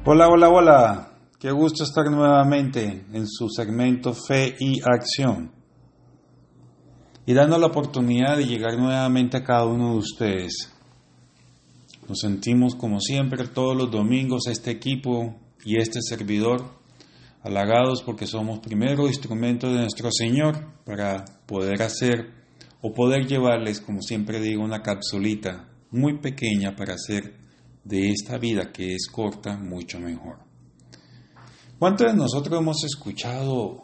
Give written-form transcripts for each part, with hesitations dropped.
Hola, hola, hola. Qué gusto estar nuevamente en su segmento Fe y Acción. Y dando la oportunidad de llegar nuevamente a cada uno de ustedes. Nos sentimos como siempre todos los domingos este equipo y este servidor halagados porque somos primero instrumentos de nuestro Señor para poder hacer o poder llevarles, como siempre digo, una capsulita muy pequeña para hacer de esta vida que es corta mucho mejor. ¿Cuántos de nosotros hemos escuchado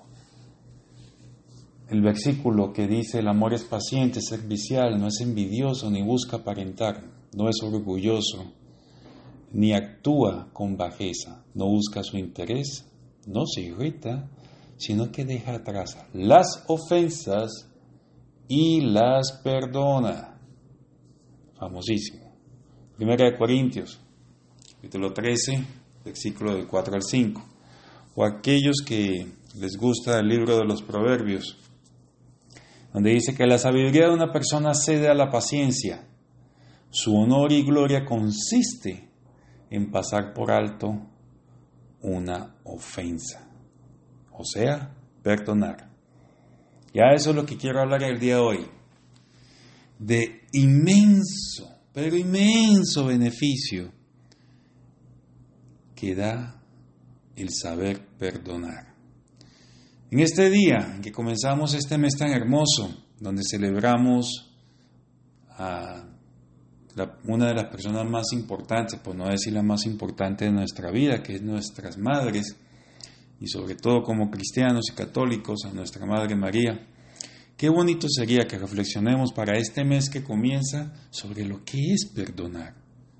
el versículo que dice: el amor es paciente, es servicial, no es envidioso, ni busca aparentar, no es orgulloso, ni actúa con bajeza, no busca su interés, no se irrita, sino que deja atrás las ofensas y las perdona? Famosísimo. Primera de Corintios, capítulo 13, versículo del 4 al 5. O aquellos que les gusta el libro de los Proverbios, donde dice que la sabiduría de una persona cede a la paciencia. Su honor y gloria consiste en pasar por alto una ofensa. O sea, perdonar. Ya eso es lo que quiero hablar el día de hoy. De inmenso, pero inmenso beneficio que da el saber perdonar. En este día en que comenzamos este mes tan hermoso, donde celebramos a una de las personas más importantes, por no decir la más importante de nuestra vida, que es nuestras madres, y sobre todo como cristianos y católicos, a nuestra Madre María, qué bonito sería que reflexionemos para este mes que comienza sobre lo que es perdonar.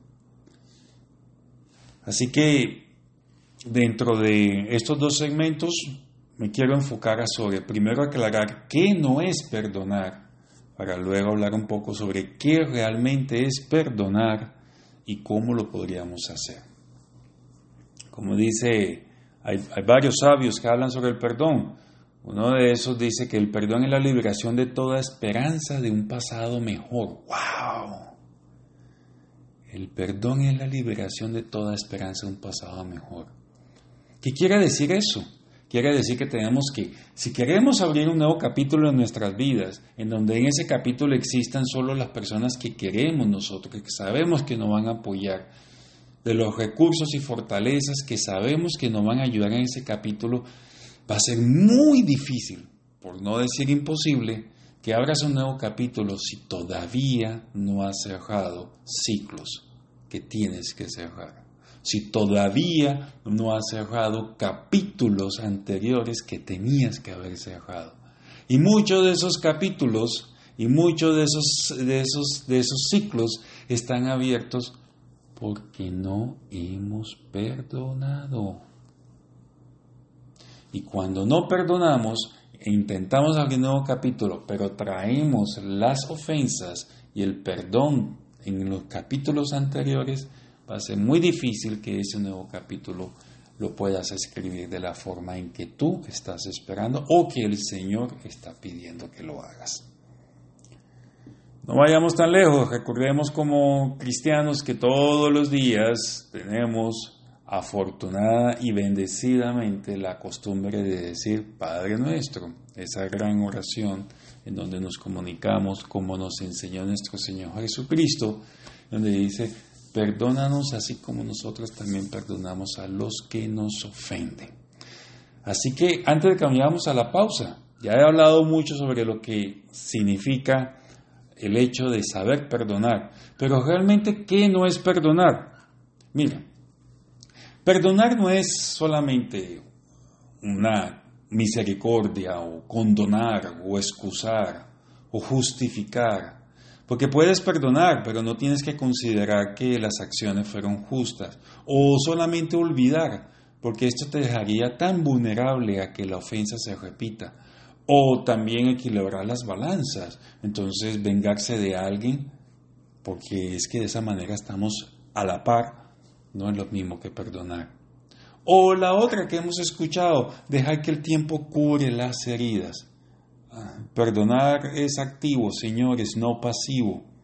Así que dentro de estos dos segmentos me quiero enfocar sobre, primero aclarar qué no es perdonar, para luego hablar un poco sobre qué realmente es perdonar y cómo lo podríamos hacer. Como dice, hay varios sabios que hablan sobre el perdón. Uno de esos dice que el perdón es la liberación de toda esperanza de un pasado mejor. ¡Wow! El perdón es la liberación de toda esperanza de un pasado mejor. ¿Qué quiere decir eso? Quiere decir que tenemos que, si queremos abrir un nuevo capítulo en nuestras vidas, en donde en ese capítulo existan solo las personas que queremos nosotros, que sabemos que nos van a apoyar, de los recursos y fortalezas que sabemos que nos van a ayudar en ese capítulo, va a ser muy difícil, por no decir imposible, que abras un nuevo capítulo si todavía no has cerrado ciclos que tienes que cerrar. Si todavía no has cerrado capítulos anteriores que tenías que haber cerrado. Y muchos de esos capítulos y muchos de esos ciclos están abiertos porque no hemos perdonado. Y cuando no perdonamos e intentamos abrir un nuevo capítulo, pero traemos las ofensas y el perdón en los capítulos anteriores, va a ser muy difícil que ese nuevo capítulo lo puedas escribir de la forma en que tú estás esperando o que el Señor está pidiendo que lo hagas. No vayamos tan lejos, recordemos como cristianos que todos los días tenemos afortunada y bendecidamente la costumbre de decir Padre Nuestro, esa gran oración en donde nos comunicamos como nos enseñó nuestro Señor Jesucristo, donde dice: perdónanos así como nosotros también perdonamos a los que nos ofenden. Así que antes de que vayamos a la pausa, ya he hablado mucho sobre lo que significa el hecho de saber perdonar, pero realmente ¿qué no es perdonar? Mira, perdonar no es solamente una misericordia o condonar o excusar o justificar. Porque puedes perdonar, pero no tienes que considerar que las acciones fueron justas. O solamente olvidar, porque esto te dejaría tan vulnerable a que la ofensa se repita. O también equilibrar las balanzas. Entonces, vengarse de alguien, porque es que de esa manera estamos a la par, no es lo mismo que perdonar. O la otra que hemos escuchado, dejar que el tiempo cure las heridas. Perdonar es activo, señores, no pasivo.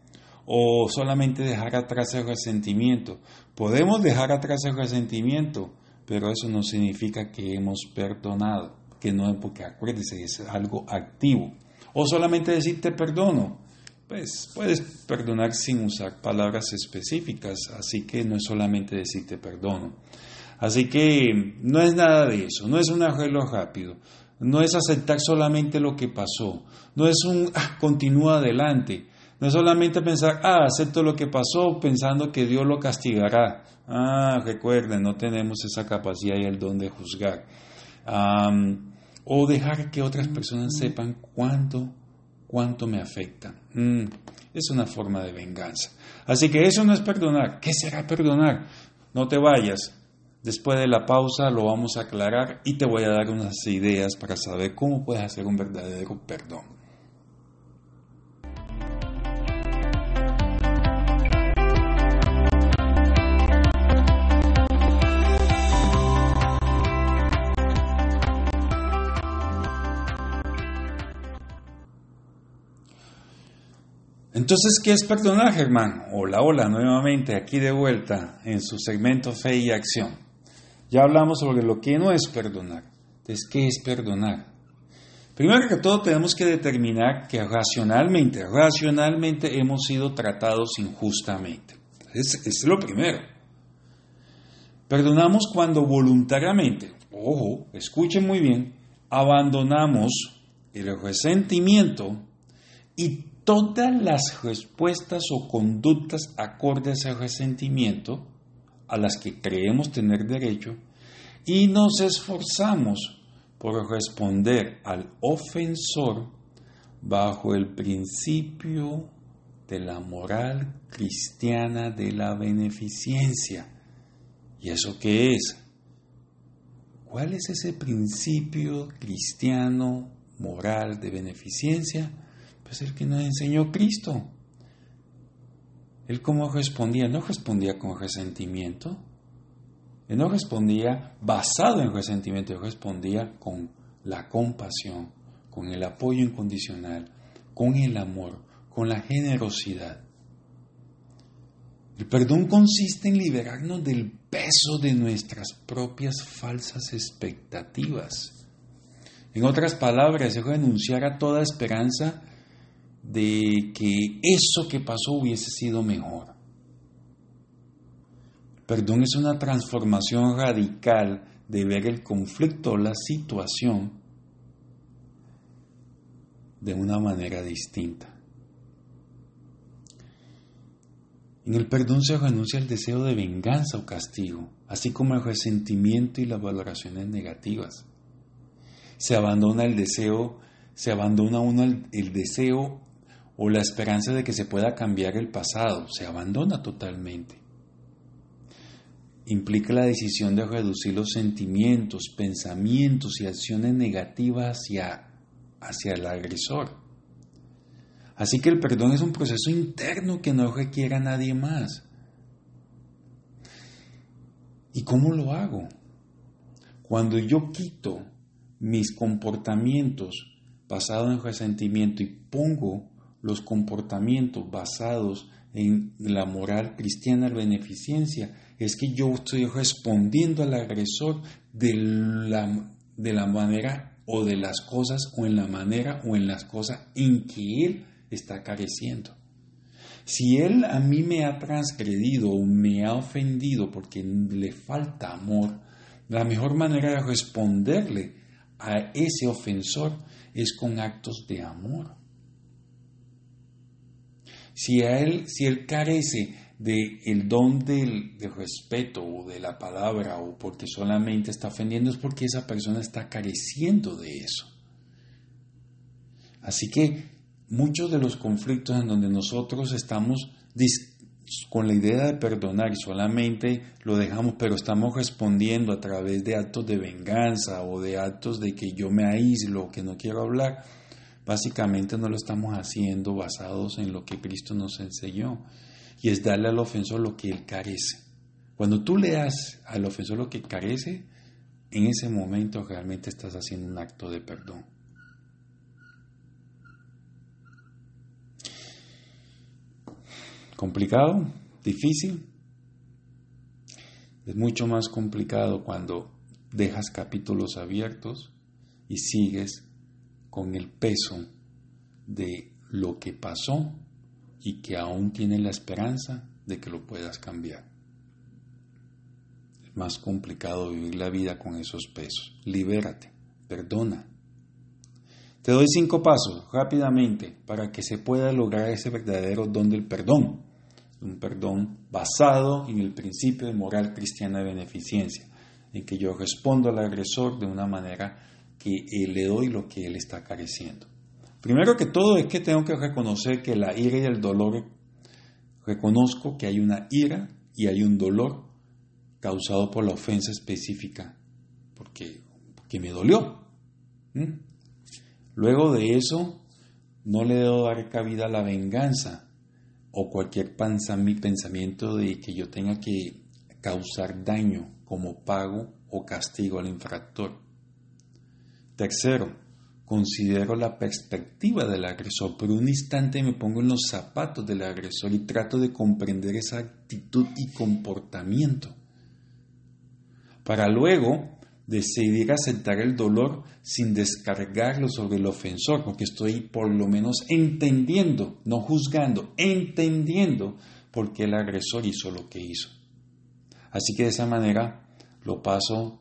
o solamente dejar atrás el resentimiento. Podemos dejar atrás el resentimiento, pero eso no significa que hemos perdonado, que no, porque acuérdese, es algo activo. O solamente decir te perdono. Pues puedes perdonar sin usar palabras específicas, así que no es solamente decir te perdono. Así que no es nada de eso, no es un arreglo rápido, no es aceptar solamente lo que pasó, no es un continúa adelante, no es solamente pensar, acepto lo que pasó pensando que Dios lo castigará. Recuerden, no tenemos esa capacidad y el don de juzgar. O dejar que otras personas sepan cuánto me afectan. Es una forma de venganza. Así que eso no es perdonar. ¿Qué será perdonar? No te vayas. Después de la pausa lo vamos a aclarar y te voy a dar unas ideas para saber cómo puedes hacer un verdadero perdón. Entonces, ¿qué es perdonar, Germán? Hola, nuevamente aquí de vuelta en su segmento Fe y Acción. Ya hablamos sobre lo que no es perdonar. Entonces, ¿qué es perdonar? Primero que todo tenemos que determinar que racionalmente hemos sido tratados injustamente. Es lo primero. Perdonamos cuando voluntariamente, ojo, escuchen muy bien, abandonamos el resentimiento y todas las respuestas o conductas acordes al resentimiento a las que creemos tener derecho y nos esforzamos por responder al ofensor bajo el principio de la moral cristiana de la beneficencia. ¿Y eso qué es? ¿Cuál es ese principio cristiano moral de beneficencia? Pues el que nos enseñó Cristo. Él cómo respondía, no respondía con resentimiento. Él no respondía basado en resentimiento, él respondía con la compasión, con el apoyo incondicional, con el amor, con la generosidad. El perdón consiste en liberarnos del peso de nuestras propias falsas expectativas. En otras palabras, es renunciar a toda esperanza de que eso que pasó hubiese sido mejor. Perdón es una transformación radical de ver el conflicto o la situación de una manera distinta. En el perdón se renuncia al deseo de venganza o castigo, así como el resentimiento y las valoraciones negativas. Se abandona el deseo o la esperanza de que se pueda cambiar el pasado, se abandona totalmente. Implica la decisión de reducir los sentimientos, pensamientos y acciones negativas hacia el agresor. Así que el perdón es un proceso interno que no requiere a nadie más. ¿Y cómo lo hago? Cuando yo quito mis comportamientos basados en resentimiento y pongo los comportamientos basados en la moral cristiana de beneficencia, es que yo estoy respondiendo al agresor de la manera o de las cosas o en la manera o en las cosas en que él está careciendo. Si él a mí me ha transgredido o me ha ofendido porque le falta amor, la mejor manera de responderle a ese ofensor es con actos de amor. Si él carece del don del respeto o de la palabra o porque solamente está ofendiendo, es porque esa persona está careciendo de eso. Así que muchos de los conflictos en donde nosotros estamos con la idea de perdonar y solamente lo dejamos, pero estamos respondiendo a través de actos de venganza o de actos de que yo me aíslo, que no quiero hablar, básicamente no lo estamos haciendo basados en lo que Cristo nos enseñó, y es darle al ofensor lo que él carece. Cuando tú le das al ofensor lo que carece, en ese momento realmente estás haciendo un acto de perdón. ¿Complicado? ¿Difícil? Es mucho más complicado cuando dejas capítulos abiertos y sigues con el peso de lo que pasó y que aún tienes la esperanza de que lo puedas cambiar. Es más complicado vivir la vida con esos pesos. Libérate, perdona. Te doy 5 pasos rápidamente para que se pueda lograr ese verdadero don del perdón. Un perdón basado en el principio de moral cristiana de beneficencia, en que yo respondo al agresor de una manera que le doy lo que él está careciendo. Primero que todo es que tengo que reconocer que la ira y el dolor, reconozco que hay una ira y hay un dolor causado por la ofensa específica, porque me dolió. Luego de eso, no le debo dar cabida a la venganza o cualquier pensamiento de que yo tenga que causar daño como pago o castigo al infractor. Tercero, considero la perspectiva del agresor. Por un instante me pongo en los zapatos del agresor y trato de comprender esa actitud y comportamiento, para luego decidir aceptar el dolor sin descargarlo sobre el ofensor, porque estoy por lo menos entendiendo, no juzgando, entendiendo por qué el agresor hizo lo que hizo. Así que de esa manera lo paso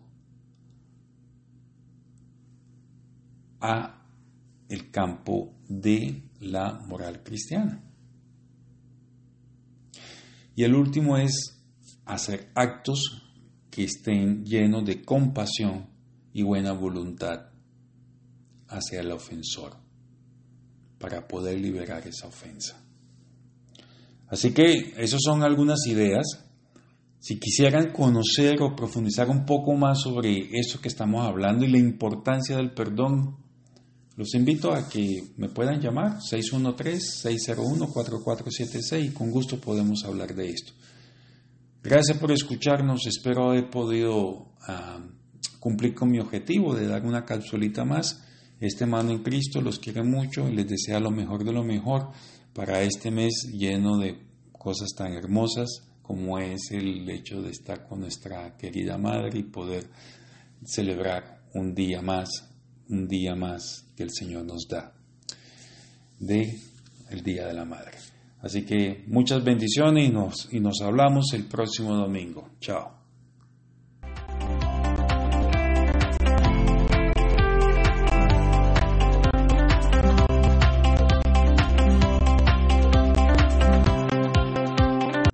a el campo de la moral cristiana. Y el último es hacer actos que estén llenos de compasión y buena voluntad hacia el ofensor para poder liberar esa ofensa. Así que esas son algunas ideas. Si quisieran conocer o profundizar un poco más sobre eso que estamos hablando y la importancia del perdón, los invito a que me puedan llamar 613-601-4476 y con gusto podemos hablar de esto. Gracias por escucharnos, espero haber podido cumplir con mi objetivo de dar una capsulita más. Este hermano en Cristo los quiere mucho y les desea lo mejor de lo mejor para este mes lleno de cosas tan hermosas como es el hecho de estar con nuestra querida madre y poder celebrar un día más que el Señor nos da de el Día de la Madre. Así que muchas bendiciones y nos hablamos el próximo domingo. Chao.